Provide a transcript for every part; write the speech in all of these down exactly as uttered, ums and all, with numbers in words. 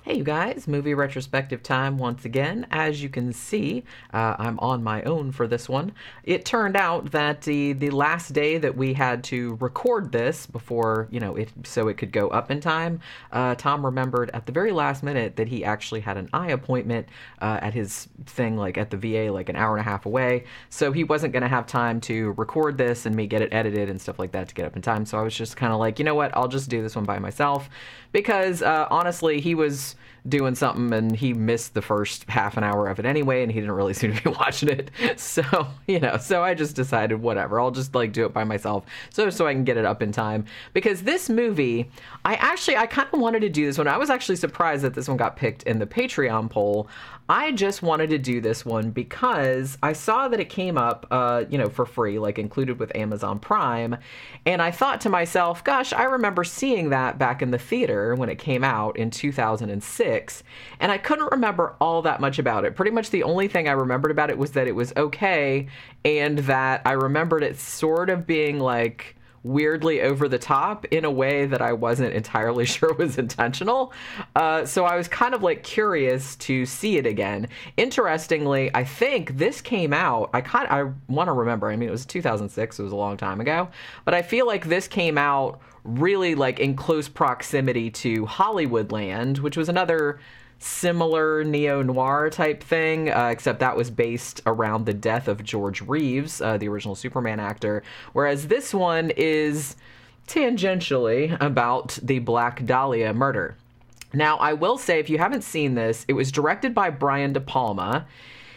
Hey, you guys, movie retrospective time once again. As you can see, uh, I'm on my own for this one. It turned out that the, the last day that we had to record this before, you know, it so it could go up in time, uh, Tom remembered at the very last minute that he actually had an eye appointment uh, at his thing, like at the V A, like an hour and a half away. So he wasn't going to have time to record this and me get it edited and stuff like that to get up in time. So I was just kind of like, you know what, I'll just do this one by myself. Because uh, honestly, he was doing something and he missed the first half an hour of it anyway, and he didn't really seem to be watching it. So, you know, so I just decided, whatever, I'll just like do it by myself so so I can get it up in time. Because this movie, I actually, I kind of wanted to do this one. I was actually surprised that this one got picked in the Patreon poll. I just wanted to do this one because I saw that it came up, uh, you know, for free, like included with Amazon Prime. And I thought to myself, gosh, I remember seeing that back in the theater when it came out in two thousand six. And I couldn't remember all that much about it. Pretty much the only thing I remembered about it was that it was okay. And that I remembered it sort of being like weirdly over the top in a way that I wasn't entirely sure was intentional. Uh, so I was kind of like curious to see it again. Interestingly, I think this came out, I kind I want to remember, I mean, it was two thousand six, it was a long time ago, but I feel like this came out really like in close proximity to Hollywoodland, which was another similar neo-noir type thing, uh, except that was based around the death of George Reeves, uh, the original Superman actor, whereas this one is tangentially about the Black Dahlia murder. Now, I will say, if you haven't seen this, it was directed by Brian De Palma,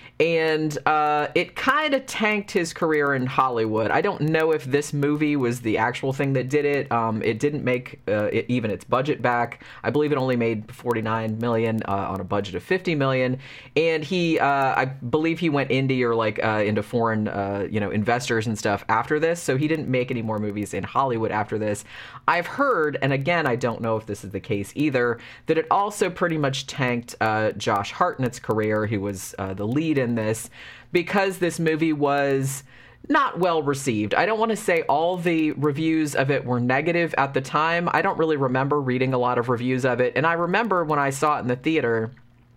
and uh, it kind of tanked his career in Hollywood. I don't know if this movie was the actual thing that did it. Um, it didn't make uh, it, even its budget back. I believe it only made forty-nine million dollars uh, on a budget of fifty million dollars. And he, uh, I believe he went indie or like uh, into foreign, uh, you know, investors and stuff after this. So he didn't make any more movies in Hollywood after this. I've heard, and again, I don't know if this is the case either, that it also pretty much tanked uh, Josh Hartnett's career, who was uh, the lead in this, because this movie was not well received. I don't want to say all the reviews of it were negative at the time. I don't really remember reading a lot of reviews of it. And I remember when I saw it in the theater,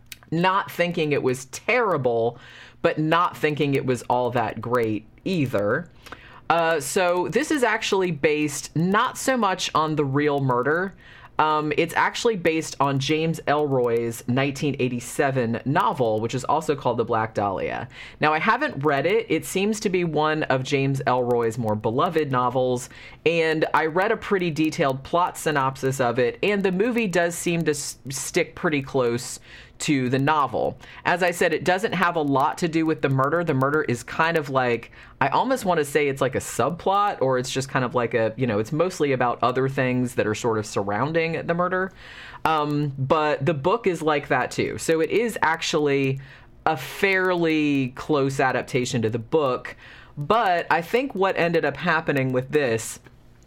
not thinking it was terrible, but not thinking it was all that great either. Uh, so this is actually based not so much on the real murder. Um, it's actually based on James Ellroy's nineteen eighty-seven novel, which is also called The Black Dahlia. Now, I haven't read it. It seems to be one of James Ellroy's more beloved novels, and I read a pretty detailed plot synopsis of it, and the movie does seem to s- stick pretty close to the novel. As I said, it doesn't have a lot to do with the murder. The murder is kind of like, I almost want to say it's like a subplot, or it's just kind of like a, you know, it's mostly about other things that are sort of surrounding the murder. Um, but the book is like that too. So it is actually a fairly close adaptation to the book. But I think what ended up happening with this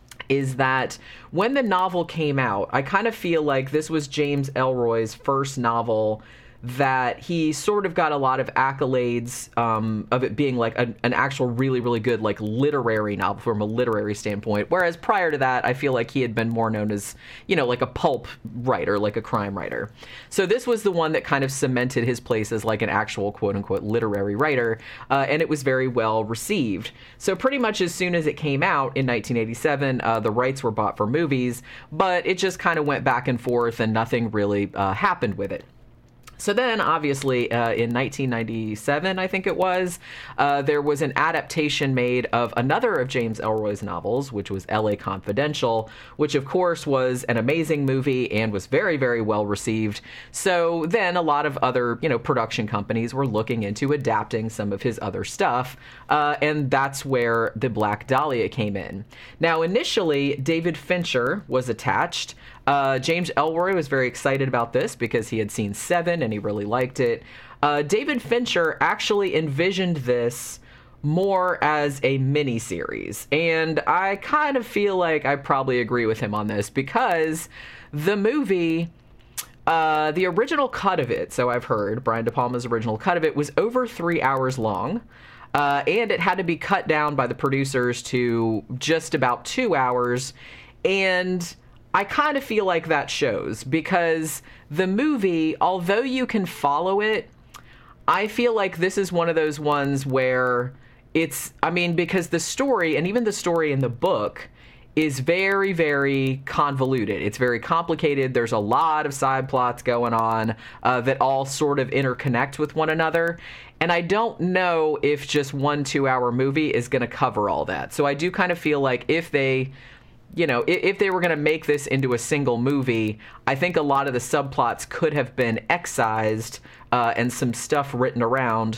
is that when the novel came out, I kind of feel like this was James Ellroy's first novel that he sort of got a lot of accolades um, of it being like a, an actual really, really good like literary novel from a literary standpoint. Whereas prior to that, I feel like he had been more known as, you know, like a pulp writer, like a crime writer. So this was the one that kind of cemented his place as like an actual quote unquote literary writer. Uh, and it was very well received. So pretty much as soon as it came out in nineteen eighty-seven, uh, the rights were bought for movies, but it just kind of went back and forth and nothing really uh, happened with it. So then, obviously, uh, in nineteen ninety-seven, I think it was, uh, there was an adaptation made of another of James Ellroy's novels, which was L A Confidential, which, of course, was an amazing movie and was very, very well received. So then a lot of other, you know, production companies were looking into adapting some of his other stuff, uh, and that's where The Black Dahlia came in. Now, initially, David Fincher was attached. Uh, James Ellroy was very excited about this because he had seen Seven and he really liked it. Uh, David Fincher actually envisioned this more as a mini-series, and I kind of feel like I probably agree with him on this because the movie, uh, the original cut of it, so I've heard, Brian De Palma's original cut of it was over three hours long, uh, and it had to be cut down by the producers to just about two hours, and I kind of feel like that shows, because the movie, although you can follow it, I feel like this is one of those ones where it's, I mean, because the story, and even the story in the book, is very, very convoluted. It's very complicated. There's a lot of side plots going on uh, that all sort of interconnect with one another. And I don't know if just one two-hour movie is going to cover all that. So I do kind of feel like if they... You know, if they were going to make this into a single movie, I think a lot of the subplots could have been excised uh, and some stuff written around,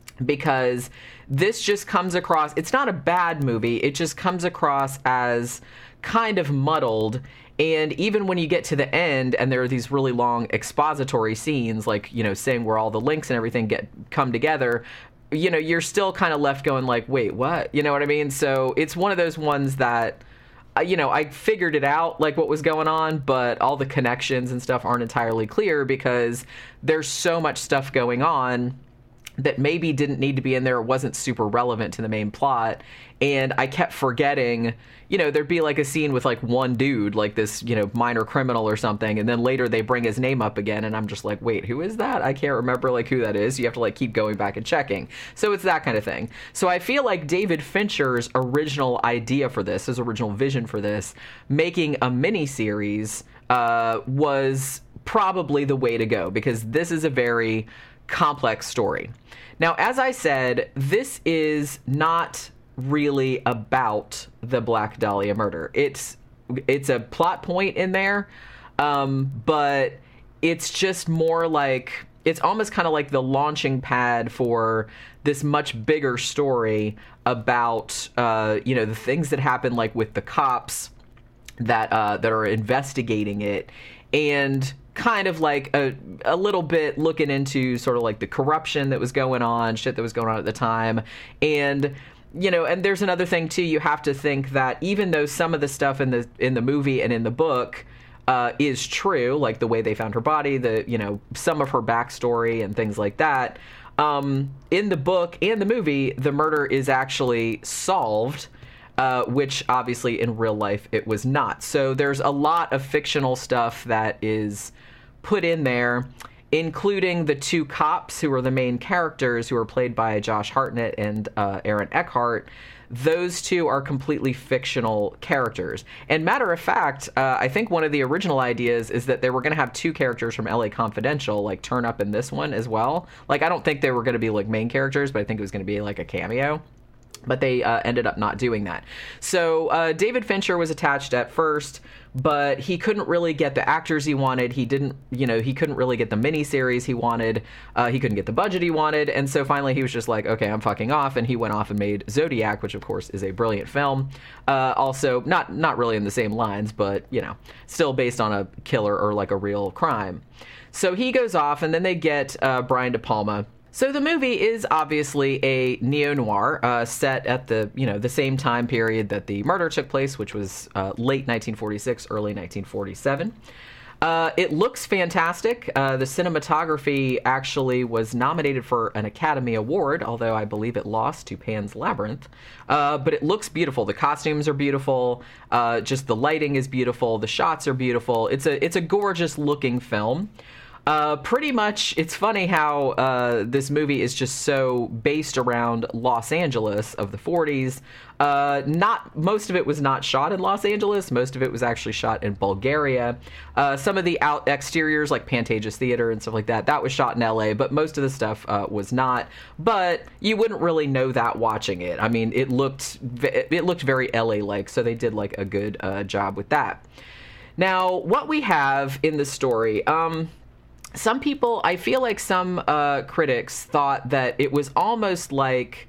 because this just comes across, it's not a bad movie, it just comes across as kind of muddled. And even when you get to the end and there are these really long expository scenes, like, you know, saying where all the links and everything get come together, you know, you're still kind of left going like, wait, what? You know what I mean? So it's one of those ones that... You know, I figured it out, like, what was going on, but all the connections and stuff aren't entirely clear because there's so much stuff going on that maybe didn't need to be in there, wasn't super relevant to the main plot. And I kept forgetting, you know, there'd be like a scene with like one dude, like this, you know, minor criminal or something. And then later they bring his name up again. And I'm just like, wait, who is that? I can't remember like who that is. You have to like keep going back and checking. So it's that kind of thing. So I feel like David Fincher's original idea for this, his original vision for this, making a miniseries uh, was probably the way to go, because this is a very complex story. Now, as I said, this is not really about the Black Dahlia murder. It's it's a plot point in there, um, but it's just more like, it's almost kind of like the launching pad for this much bigger story about, uh, you know, the things that happen, like with the cops that uh, that are investigating it, and kind of like a, a little bit looking into sort of like the corruption that was going on, shit that was going on at the time. And, you know, and there's another thing too, you have to think that even though some of the stuff in the in the movie and in the book uh, is true, like the way they found her body, the, you know, some of her backstory and things like that, um, in the book and the movie, the murder is actually solved. Uh, which obviously in real life it was not. So there's a lot of fictional stuff that is put in there, including the two cops who are the main characters, who are played by Josh Hartnett and uh, Aaron Eckhart. Those two are completely fictional characters. And matter of fact, uh, I think one of the original ideas is that they were going to have two characters from L A Confidential like turn up in this one as well. Like, I don't think they were going to be like main characters, but I think it was going to be like a cameo. But they uh, ended up not doing that. So uh, David Fincher was attached at first, but he couldn't really get the actors he wanted. He didn't, you know, he couldn't really get the miniseries he wanted. Uh, he couldn't get the budget he wanted. And so finally he was just like, okay, I'm fucking off. And he went off and made Zodiac, which of course is a brilliant film. Uh, also, not, not really in the same lines, but, you know, still based on a killer or like a real crime. So he goes off, and then they get uh, Brian De Palma. So the movie is obviously a neo-noir uh, set at the, you know, the same time period that the murder took place, which was uh, late nineteen forty-six, early nineteen forty-seven. Uh, it looks fantastic. Uh, the cinematography actually was nominated for an Academy Award, although I believe it lost to Pan's Labyrinth. Uh, but it looks beautiful. The costumes are beautiful. Uh, just the lighting is beautiful. The shots are beautiful. It's a it's a gorgeous looking film. Uh, pretty much, it's funny how uh, this movie is just so based around Los Angeles of the forties. Uh, not most of it was not shot in Los Angeles. Most of it was actually shot in Bulgaria. Uh, some of the out exteriors, like Pantages Theater and stuff like that, that was shot in L A. But most of the stuff uh, was not. But you wouldn't really know that watching it. I mean, it looked it looked very L A-like, so they did like a good uh, job with that. Now, what we have in the story. Um, Some people, I feel like some uh, critics thought that it was almost like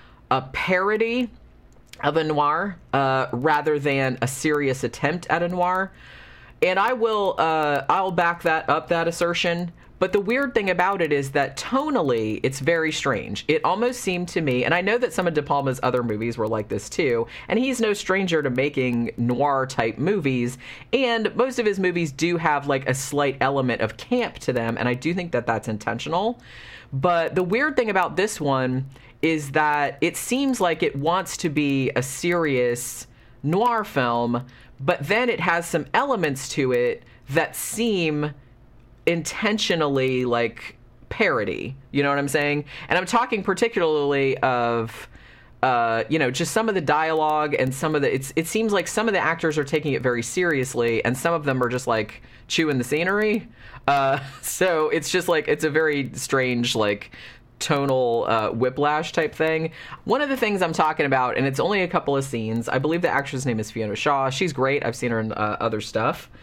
a parody of a noir uh, rather than a serious attempt at a noir. And I will, uh, I'll back that up, that assertion. But the weird thing about it is that tonally, it's very strange. It almost seemed to me, and I know that some of De Palma's other movies were like this too, and he's no stranger to making noir-type movies, and most of his movies do have like a slight element of camp to them, and I do think that that's intentional. But the weird thing about this one is that it seems like it wants to be a serious noir film, but then it has some elements to it that seem intentionally like parody. You know what I'm saying? And I'm talking particularly of uh, you know, just some of the dialogue and some of the, it's, it seems like some of the actors are taking it very seriously and some of them are just like chewing the scenery. Uh, so it's just like, it's a very strange, like tonal uh, whiplash type thing. One of the things I'm talking about, and it's only a couple of scenes, I believe the actress name is Fiona Shaw. She's great. I've seen her in uh, other stuff,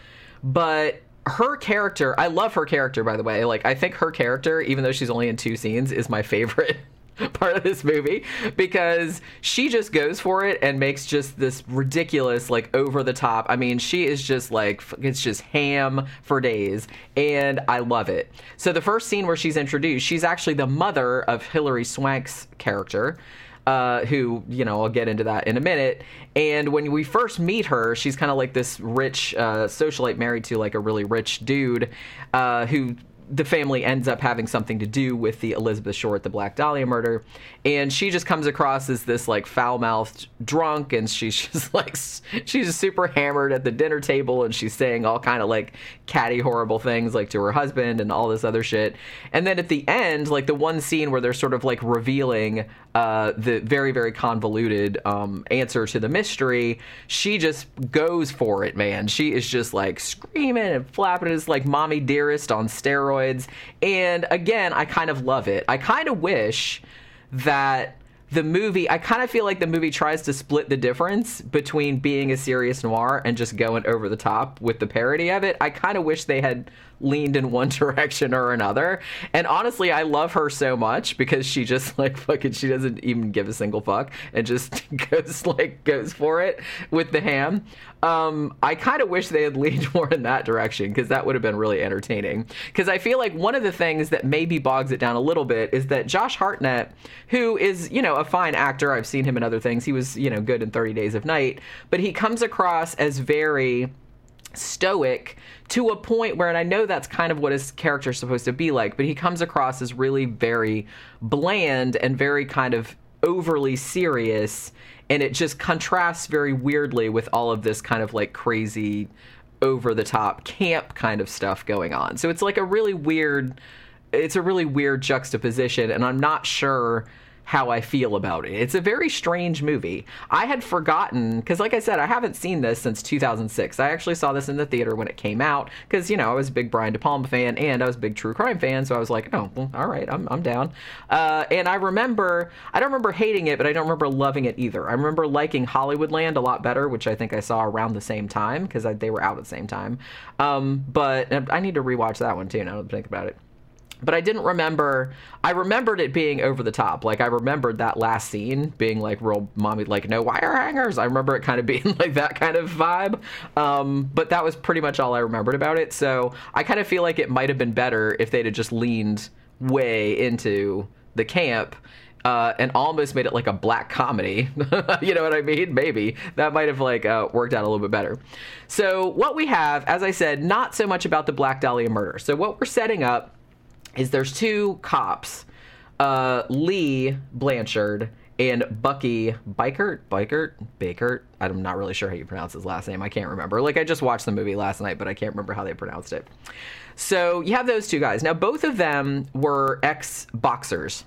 but her character, I love her character, by the way. Like, I think her character, even though she's only in two scenes, is my favorite part of this movie, because she just goes for it and makes just this ridiculous, like, over the top. I mean, she is just like, it's just ham for days, and I love it. So the first scene where she's introduced, she's actually the mother of Hilary Swank's character, uh, who, you know, I'll get into that in a minute. And when we first meet her, she's kind of like this rich uh, socialite married to like a really rich dude uh, who the family ends up having something to do with the Elizabeth Short, the Black Dahlia murder. And she just comes across as this like foul-mouthed drunk, and she's just like, she's just super hammered at the dinner table, and she's saying all kind of like catty, horrible things like to her husband and all this other shit. And then at the end, like the one scene where they're sort of like revealing uh, the very, very convoluted um, answer to the mystery, she just goes for it, man. She is just like screaming and flapping. It's like mommy dearest on steroids. And again, I kind of love it. I kind of wish that the movie, I kind of feel like the movie tries to split the difference between being a serious noir and just going over the top with the parody of it. I kind of wish they had leaned in one direction or another. And honestly, I love her so much because she just like fucking, she doesn't even give a single fuck and just goes like, goes for it with the ham. Um, I kind of wish they had leaned more in that direction, because that would have been really entertaining. Because I feel like one of the things that maybe bogs it down a little bit is that Josh Hartnett, who is, you know, a fine actor, I've seen him in other things. He was, you know, good in thirty days of night, but he comes across as very stoic to a point where, and I know that's kind of what his character is supposed to be like, but he comes across as really very bland and very kind of overly serious, and it just contrasts very weirdly with all of this kind of like crazy over the top camp kind of stuff going on. So it's like a really weird, it's a really weird juxtaposition, and I'm not sure how I feel about it. It's a very strange movie. I had forgotten, because like I said, I haven't seen this since two thousand six. I actually saw this in the theater when it came out, because, you know, I was a big Brian De Palma fan, and I was a big true crime fan, so I was like, oh, well, all right, I'm, I'm down. Uh, and I remember, I don't remember hating it, but I don't remember loving it either. I remember liking Hollywoodland a lot better, which I think I saw around the same time, because they were out at the same time. Um, but I need to rewatch that one, too, now that I think about it. But I didn't remember, I remembered it being over the top. Like, I remembered that last scene being, like, real mommy, like, no wire hangers. I remember it kind of being, like, that kind of vibe. Um, but that was pretty much all I remembered about it. So I kind of feel like it might have been better if they'd have just leaned way into the camp uh, and almost made it, like, a black comedy. You know what I mean? Maybe. That might have, like, uh, worked out a little bit better. So what we have, as I said, not so much about the Black Dahlia murder. So what we're setting up is there's two cops, uh, Lee Blanchard and Bucky Bikert, Bikert, Bakert. I'm not really sure how you pronounce his last name. I can't remember. Like, I just watched the movie last night, but I can't remember how they pronounced it. So you have those two guys. Now, both of them were ex-boxers.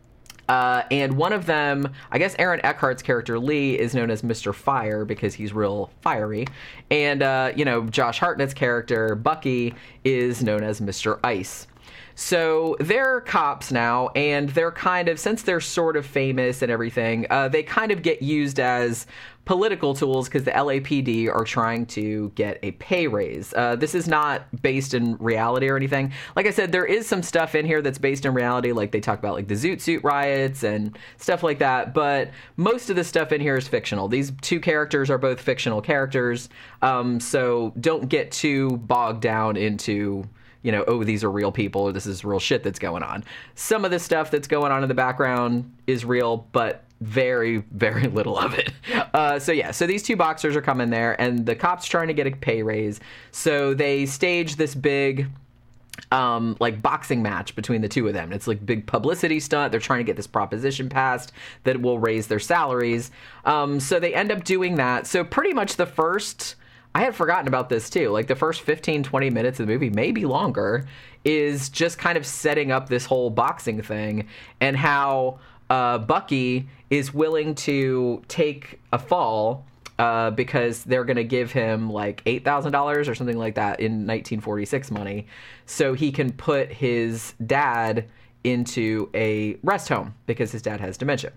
Uh, and one of them, I guess Aaron Eckhart's character, Lee, is known as Mister Fire because he's real fiery. And, uh, you know, Josh Hartnett's character, Bucky, is known as Mister Ice. So they're cops now, and they're kind of, since they're sort of famous and everything, uh, they kind of get used as political tools because the L A P D are trying to get a pay raise. Uh, this is not based in reality or anything. Like I said, there is some stuff in here that's based in reality, like they talk about like the Zoot Suit riots and stuff like that, but most of the stuff in here is fictional. These two characters are both fictional characters, um, so don't get too bogged down into, you know, oh, these are real people, or this is real shit that's going on. Some of the stuff that's going on in the background is real, but very, very little of it. Uh, so yeah, so these two boxers are coming there, and the cops trying to get a pay raise. So they stage this big um like boxing match between the two of them. And it's like big publicity stunt. They're trying to get this proposition passed that will raise their salaries. Um so they end up doing that. So pretty much the first, I had forgotten about this too, like the first fifteen, twenty minutes of the movie, maybe longer, is just kind of setting up this whole boxing thing, and how uh Bucky is willing to take a fall Uh, because they're going to give him like eight thousand dollars or something like that in nineteen forty-six money, so he can put his dad into a rest home because his dad has dementia.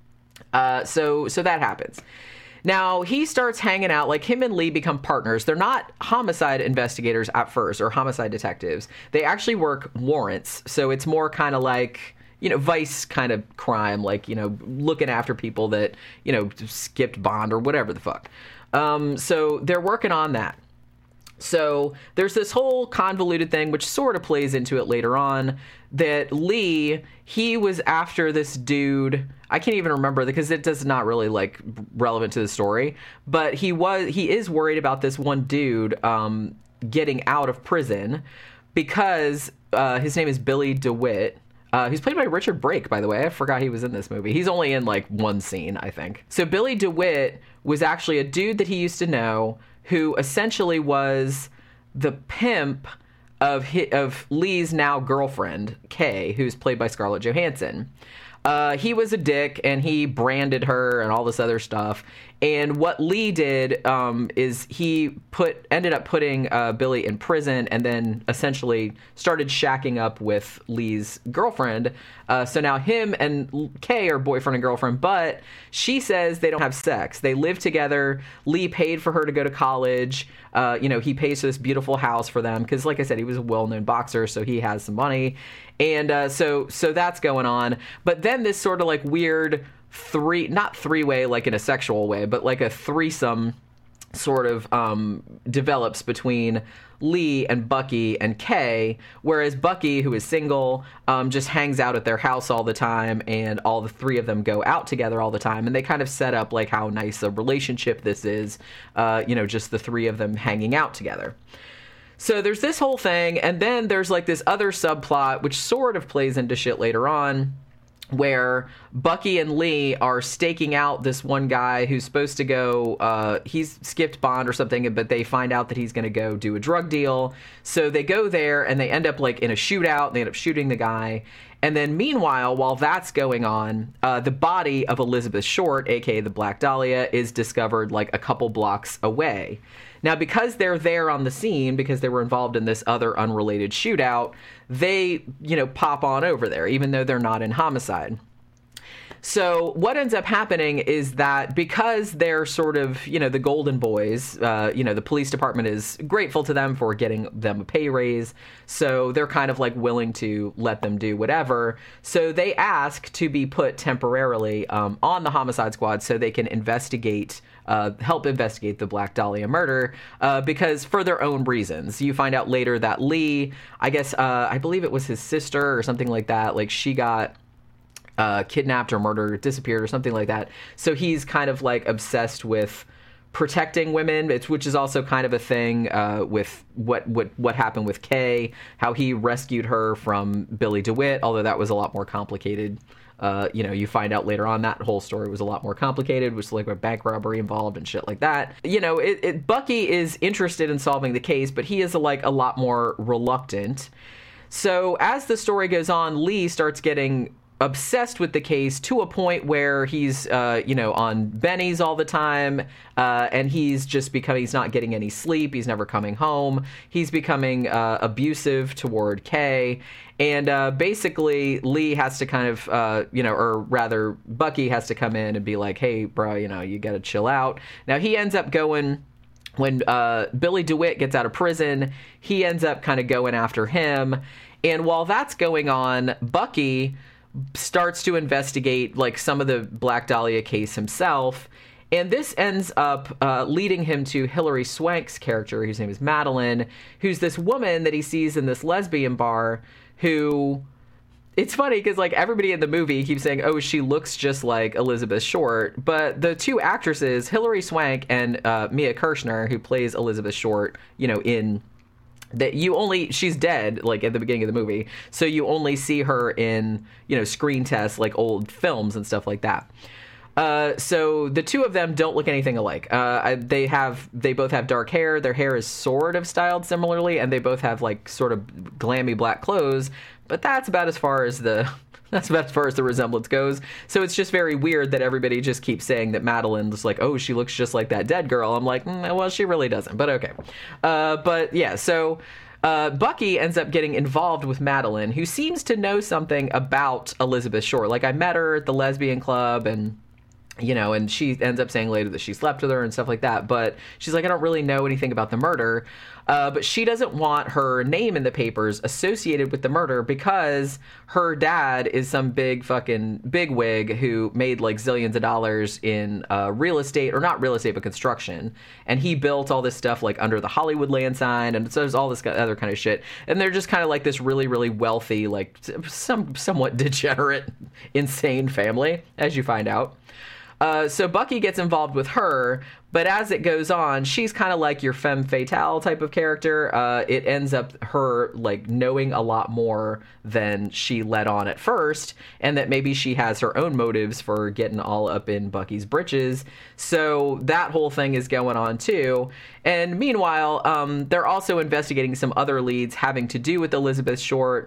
Uh, so so that happens. Now he starts hanging out, like him and Lee become partners. They're not homicide investigators at first, or homicide detectives. They actually work warrants, so it's more kind of like, you know, Vice kind of crime, like, you know, looking after people that, you know, skipped bond or whatever the fuck. Um, so they're working on that. So there's this whole convoluted thing, which sort of plays into it later on, that Lee, he was after this dude. I can't even remember because it does not really like relevant to the story, but he was, he is worried about this one dude, um, getting out of prison because, uh, his name is Billy DeWitt. Uh, he's played by Richard Brake, by the way. I forgot he was in this movie. He's only in, like, one scene, I think. So Billy DeWitt was actually a dude that he used to know who essentially was the pimp of his, of Lee's now girlfriend, Kay, who's played by Scarlett Johansson. Uh, he was a dick, and he branded her and all this other stuff. And what Lee did um, is he put ended up putting uh, Billy in prison, and then essentially started shacking up with Lee's girlfriend. Uh, so now him and Kay are boyfriend and girlfriend, but she says they don't have sex. They live together. Lee paid for her to go to college. Uh, you know, he pays for this beautiful house for them because, like I said, he was a well-known boxer, so he has some money. And uh, so so that's going on. But then this sort of like weird three, not three-way like in a sexual way, but like a threesome sort of um, develops between Lee and Bucky and Kay, whereas Bucky, who is single, um, just hangs out at their house all the time, and all the three of them go out together all the time, and they kind of set up like how nice a relationship this is, uh, you know, just the three of them hanging out together. So there's this whole thing, and then there's like this other subplot, which sort of plays into shit later on, where Bucky and Lee are staking out this one guy who's supposed to go, uh, he's skipped bond or something, but they find out that he's going to go do a drug deal. So they go there, and they end up like in a shootout. They end up shooting the guy. And then meanwhile, while that's going on, uh, the body of Elizabeth Short, aka the Black Dahlia, is discovered like a couple blocks away. Now, because they're there on the scene, because they were involved in this other unrelated shootout, they, you know, pop on over there, even though they're not in homicide. So what ends up happening is that because they're sort of, you know, the golden boys, uh, you know, the police department is grateful to them for getting them a pay raise. So they're kind of like willing to let them do whatever. So they ask to be put temporarily um, on the homicide squad so they can investigate Uh, help investigate the Black Dahlia murder, uh, because for their own reasons. You find out later that Lee, I guess, uh, I believe it was his sister or something like that, like she got uh, kidnapped or murdered, disappeared or something like that. So he's kind of like obsessed with protecting women, it's, which is also kind of a thing uh, with what, what, what happened with Kay, how he rescued her from Billy DeWitt, although that was a lot more complicated. Uh, you know, you find out later on that whole story was a lot more complicated, which was like a bank robbery involved and shit like that. You know, it, it, Bucky is interested in solving the case, but he is like a lot more reluctant. So as the story goes on, Lee starts getting obsessed with the case to a point where he's, uh, you know, on bennies all the time, uh, and he's just becoming, he's not getting any sleep, he's never coming home, he's becoming uh, abusive toward Kay, and uh, basically Lee has to kind of, uh, you know, or rather Bucky has to come in and be like, hey, bro, you know, you gotta chill out. Now he ends up going, when uh, Billy DeWitt gets out of prison, he ends up kind of going after him, and while that's going on, Bucky starts to investigate like some of the Black Dahlia case himself, and this ends up uh, leading him to Hilary Swank's character, whose name is Madeline, who's this woman that he sees in this lesbian bar, who, it's funny because like everybody in the movie keeps saying, oh, she looks just like Elizabeth Short, but the two actresses, Hilary Swank and uh, Mia Kirshner, who plays Elizabeth Short, you know, in that you only she's dead like at the beginning of the movie, so you only see her in, you know, screen tests, like old films and stuff like that. Uh, so the two of them don't look anything alike. Uh, I, they have they both have dark hair. Their hair is sort of styled similarly, and they both have like sort of glammy black clothes. But that's about as far as the that's about as far as the resemblance goes. So it's just very weird that everybody just keeps saying that Madeline's like, oh, she looks just like that dead girl. I'm like, mm, well, she really doesn't. But okay. Uh, but yeah, so. Uh, Bucky ends up getting involved with Madeline, who seems to know something about Elizabeth Short. Like, I met her at the lesbian club, and, you know, and she ends up saying later that she slept with her and stuff like that. But she's like, I don't really know anything about the murder. Uh, but she doesn't want her name in the papers associated with the murder because her dad is some big fucking bigwig who made like zillions of dollars in uh, real estate, or not real estate, but construction. And he built all this stuff like under the Hollywood land sign, and so there's all this other kind of shit. And they're just kind of like this really, really wealthy, like some somewhat degenerate, insane family, as you find out. Uh, so Bucky gets involved with her, but as it goes on, she's kind of like your femme fatale type of character. Uh, it ends up her like knowing a lot more than she let on at first, and that maybe she has her own motives for getting all up in Bucky's britches. So that whole thing is going on too. And meanwhile, um, they're also investigating some other leads having to do with Elizabeth Short.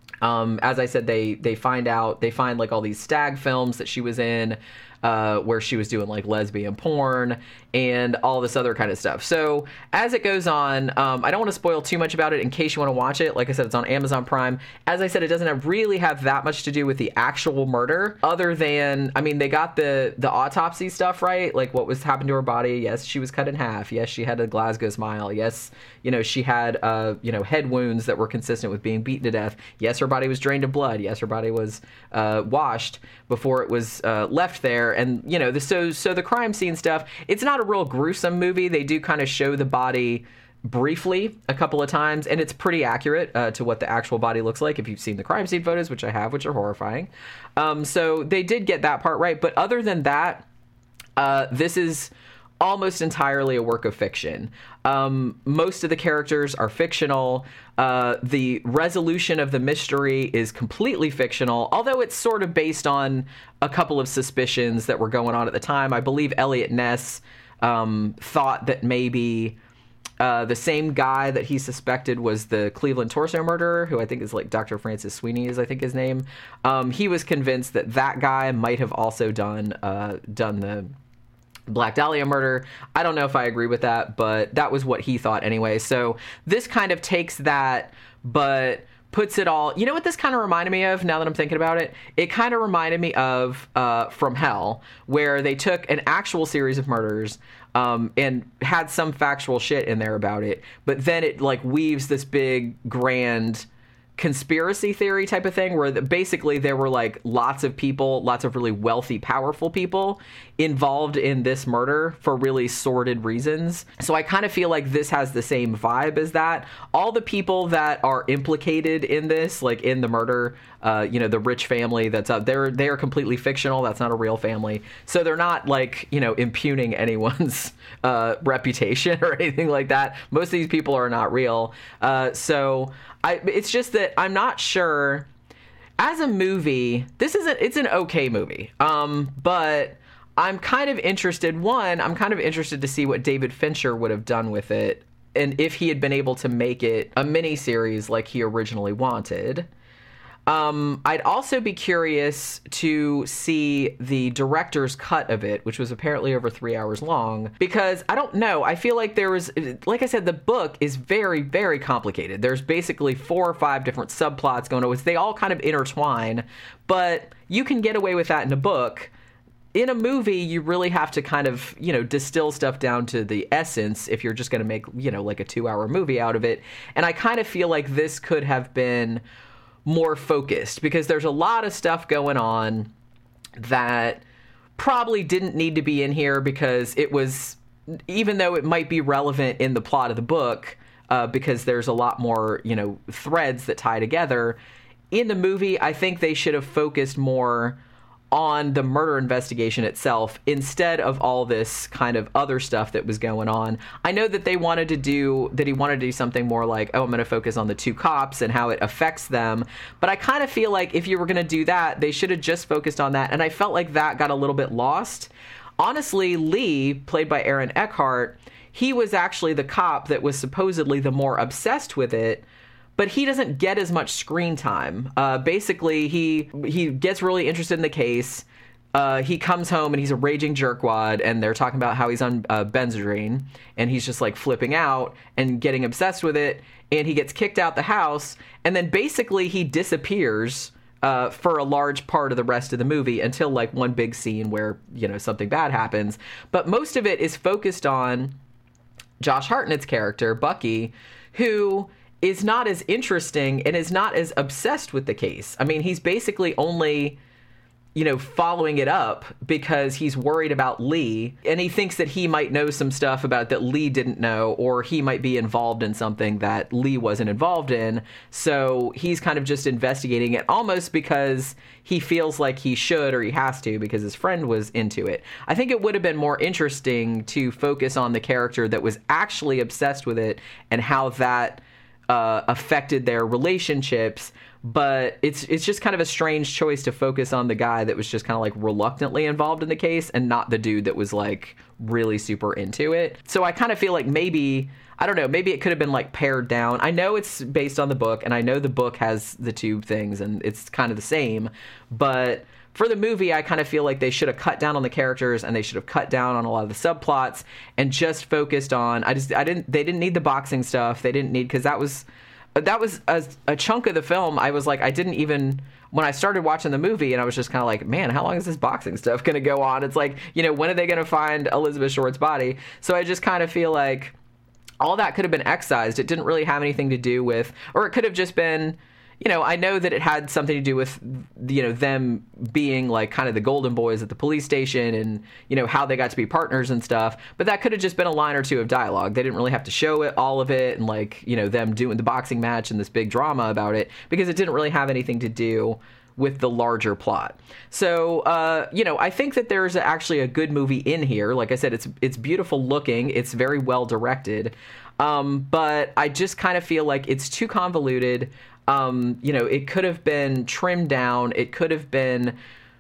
Um, as I said, they they find out, they find like all these stag films that she was in, uh, where she was doing like lesbian porn and all this other kind of stuff. So as it goes on, um, I don't want to spoil too much about it in case you want to watch it. Like I said, it's on Amazon Prime. As I said, it doesn't have, really have that much to do with the actual murder, other than, I mean, they got the, the autopsy stuff right, like what was happened to her body. Yes, she was cut in half. Yes, she had a Glasgow smile. Yes, you know, she had, uh, you know, head wounds that were consistent with being beaten to death. Yes, her body was drained of blood. Yes, her body was uh, washed before it was uh, left there. And, you know, the, so so the crime scene stuff, it's not a real gruesome movie. They do kind of show the body briefly a couple of times, and it's pretty accurate uh, to what the actual body looks like if you've seen the crime scene photos, which I have, which are horrifying. Um, so they did get that part right. But other than that, uh, this is almost entirely a work of fiction. Um, most of the characters are fictional. Uh, the resolution of the mystery is completely fictional, although it's sort of based on a couple of suspicions that were going on at the time. I believe Elliot Ness um, thought that maybe uh, the same guy that he suspected was the Cleveland torso murderer, who I think is like Doctor Francis Sweeney is I think his name. Um, he was convinced that that guy might have also done uh, done the Black Dahlia murder. I don't know if I agree with that, but that was what he thought anyway. So this kind of takes that, but puts it all... You know what this kind of reminded me of, now that I'm thinking about it? It kind of reminded me of uh, From Hell, where they took an actual series of murders um, and had some factual shit in there about it, but then it like weaves this big, grand conspiracy theory type of thing where the, basically there were like lots of people, lots of really wealthy, powerful people involved in this murder for really sordid reasons. So I kind of feel like this has the same vibe as that. All the people that are implicated in this, like in the murder, uh, you know, the rich family that's up, they're, they're completely fictional. That's not a real family. So they're not like, you know, impugning anyone's uh, reputation or anything like that. Most of these people are not real. Uh, so I, it's just that I'm not sure. As a movie, this isn't, it's an okay movie. Um, but I'm kind of interested, one, I'm kind of interested to see what David Fincher would have done with it, and if he had been able to make it a miniseries like he originally wanted. Um, I'd also be curious to see the director's cut of it, which was apparently over three hours long, because I don't know. I feel like there was, like I said, the book is very, very complicated. There's basically four or five different subplots going on. They all kind of intertwine, but you can get away with that in a book. In a movie, you really have to kind of, you know, distill stuff down to the essence if you're just going to make, you know, like a two-hour movie out of it. And I kind of feel like this could have been more focused, because there's a lot of stuff going on that probably didn't need to be in here, because it was, even though it might be relevant in the plot of the book, uh, because there's a lot more, you know, threads that tie together. In the movie, I think they should have focused more on the murder investigation itself instead of all this kind of other stuff that was going on. I know that they wanted to do, that he wanted to do something more like, oh, I'm going to focus on the two cops and how it affects them. But I kind of feel like if you were going to do that, they should have just focused on that. And I felt like that got a little bit lost. Honestly, Lee, played by Aaron Eckhart, he was actually the cop that was supposedly the more obsessed with it. But he doesn't get as much screen time. Uh, basically, he he gets really interested in the case. Uh, he comes home and he's a raging jerkwad, and they're talking about how he's on uh, Benzedrine, and he's just like flipping out and getting obsessed with it. And he gets kicked out the house, and then basically he disappears uh, for a large part of the rest of the movie until like one big scene where, you know, something bad happens. But most of it is focused on Josh Hartnett's character, Bucky, who is not as interesting and is not as obsessed with the case. I mean, he's basically only, you know, following it up because he's worried about Lee, and he thinks that he might know some stuff about it that Lee didn't know, or he might be involved in something that Lee wasn't involved in. So he's kind of just investigating it almost because he feels like he should, or he has to, because his friend was into it. I think it would have been more interesting to focus on the character that was actually obsessed with it and how that Uh, affected their relationships, but it's it's just kind of a strange choice to focus on the guy that was just kind of like reluctantly involved in the case and not the dude that was like really super into it. So I kind of feel like maybe, I don't know, maybe it could have been like pared down. I know it's based on the book, and I know the book has the two things and it's kind of the same, but for the movie, I kind of feel like they should have cut down on the characters, and they should have cut down on a lot of the subplots and just focused on, I just, I didn't, they didn't need the boxing stuff. They didn't need, because that was, that was a, a chunk of the film. I was like, I didn't even, when I started watching the movie, and I was just kind of like, man, how long is this boxing stuff going to go on? It's like, you know, when are they going to find Elizabeth Short's body? So I just kind of feel like all that could have been excised. It didn't really have anything to do with, or it could have just been, you know, I know that it had something to do with, you know, them being like kind of the golden boys at the police station and, you know, how they got to be partners and stuff. But that could have just been a line or two of dialogue. They didn't really have to show it, all of it, and like, you know, them doing the boxing match and this big drama about it, because it didn't really have anything to do with the larger plot. So, uh, you know, I think that there's actually a good movie in here. Like I said, it's it's beautiful looking. It's very well directed. Um, but I just kind of feel like it's too convoluted. Um, you know, it could have been trimmed down. It could have been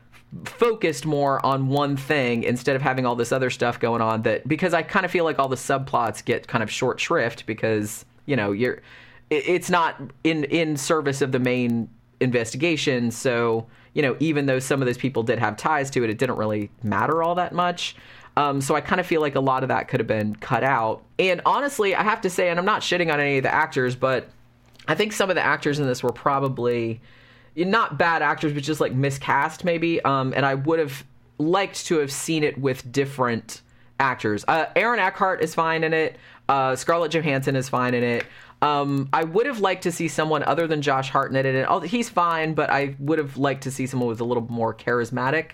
focused more on one thing instead of having all this other stuff going on, that, because I kind of feel like all the subplots get kind of short shrift because, you know, you're, it, it's not in, in service of the main investigation. So, you know, even though some of those people did have ties to it, it didn't really matter all that much. Um, so I kind of feel like a lot of that could have been cut out. And honestly, I have to say, and I'm not shitting on any of the actors, but I think some of the actors in this were probably not bad actors, but just like miscast maybe. Um, and I would have liked to have seen it with different actors. Uh, Aaron Eckhart is fine in it. Uh, Scarlett Johansson is fine in it. Um, I would have liked to see someone other than Josh Hartnett in it. He's fine, but I would have liked to see someone with a little more charismatic.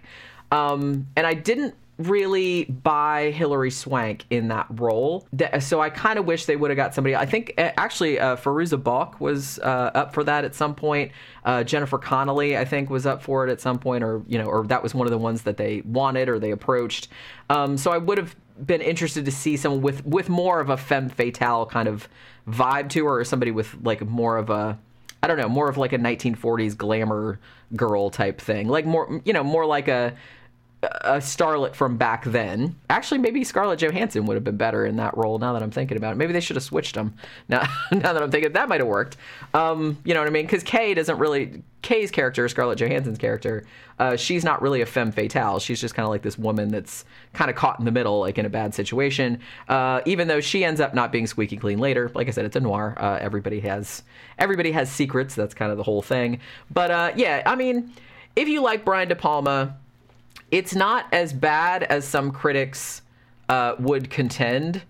Um, and I didn't really buy Hilary Swank in that role, so I kind of wish they would have got somebody. I think actually uh, Fairuza Balk was uh, up for that at some point. Uh, Jennifer Connelly, I think, was up for it at some point, or you know, or that was one of the ones that they wanted or they approached. Um, so I would have been interested to see someone with with more of a femme fatale kind of vibe to her, or somebody with like more of a, I don't know, more of like a nineteen forties glamour girl type thing, like more, you know, more like a a starlet from back then. Actually, maybe Scarlett Johansson would have been better in that role now that I'm thinking about it. Maybe they should have switched them. Now, now that I'm thinking, that might have worked. Um, you know what I mean? Because Kay doesn't really... Kay's character, Scarlett Johansson's character, uh, she's not really a femme fatale. She's just kind of like this woman that's kind of caught in the middle, like in a bad situation. Uh, even though she ends up not being squeaky clean later. Like I said, it's a noir. Uh, everybody has everybody has secrets. That's kind of the whole thing. But uh, yeah, I mean, if you like Brian De Palma, it's not as bad as some critics uh, would contend,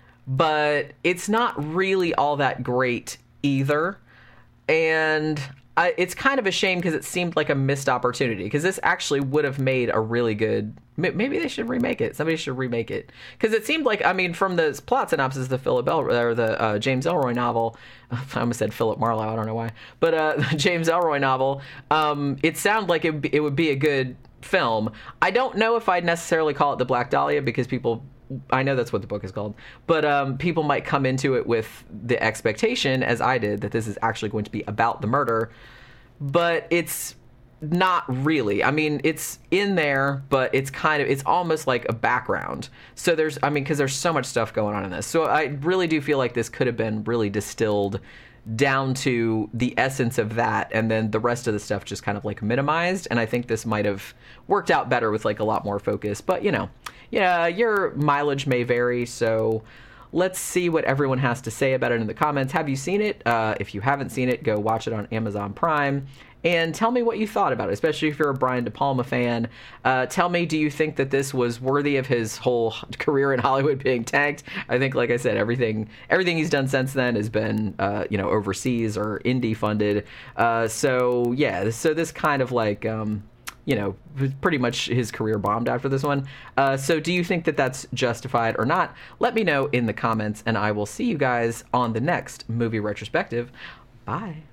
but it's not really all that great either. And I, it's kind of a shame because it seemed like a missed opportunity, because this actually would have made a really good, maybe they should remake it. Somebody should remake it, because it seemed like, I mean, from the plot synopsis of the Philip El- or the uh, James Ellroy novel, I almost said Philip Marlowe, I don't know why, but uh, the James Ellroy novel, um, it sounded like it would, be, it would be a good film. I don't know if I'd necessarily call it the Black Dahlia, because people, I know that's what the book is called, but um, people might come into it with the expectation, as I did, that this is actually going to be about the murder, but it's not really. I mean, it's in there, but it's kind of, it's almost like a background. So there's, I mean, because there's so much stuff going on in this. So I really do feel like this could have been really distilled down to the essence of that, and then the rest of the stuff just kind of like minimized. And I think this might have worked out better with like a lot more focus. But, you know, yeah, your mileage may vary, so let's see what everyone has to say about it in the comments. Have you seen it? Uh, if you haven't seen it, go watch it on Amazon Prime. And tell me what you thought about it, especially if you're a Brian De Palma fan. Uh, tell me, do you think that this was worthy of his whole career in Hollywood being tanked? I think, like I said, everything everything he's done since then has been, uh, you know, overseas or indie funded. Uh, so, yeah, so this kind of like... Um, you know, pretty much his career bombed after this one. Uh, so do you think that that's justified or not? Let me know in the comments, and I will see you guys on the next movie retrospective. Bye.